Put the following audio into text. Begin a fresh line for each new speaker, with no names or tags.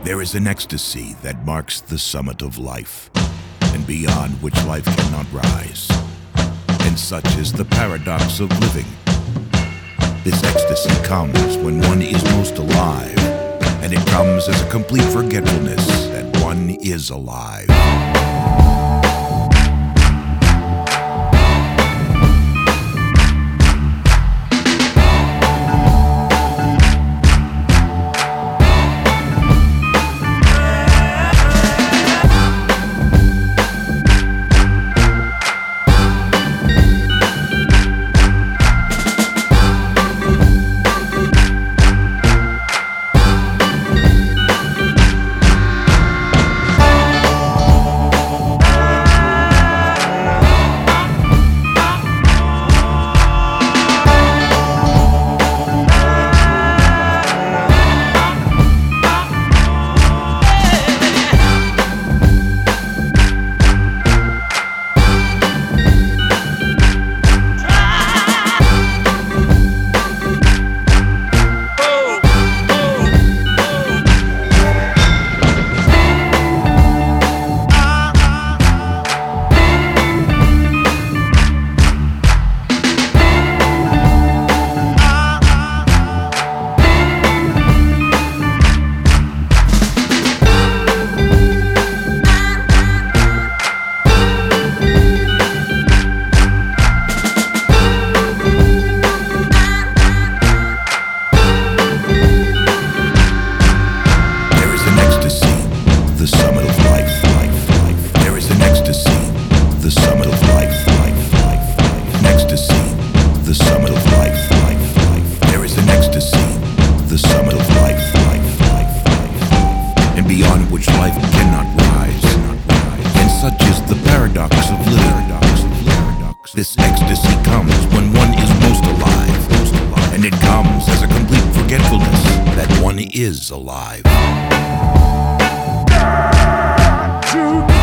There is an ecstasy that marks the summit of life, and beyond which life cannot rise. And such is the paradox of living. This ecstasy comes when one is most alive, and it comes as a complete forgetfulness that one is alive. The summit of life, life. There is an ecstasy, the summit of life, life. An ecstasy, the summit of life, life. There is an ecstasy, the summit of life, life. And beyond which life cannot rise. And such is the paradox of living. This ecstasy comes when one is most alive, and it comes as a complete forgetfulness that one is alive.
To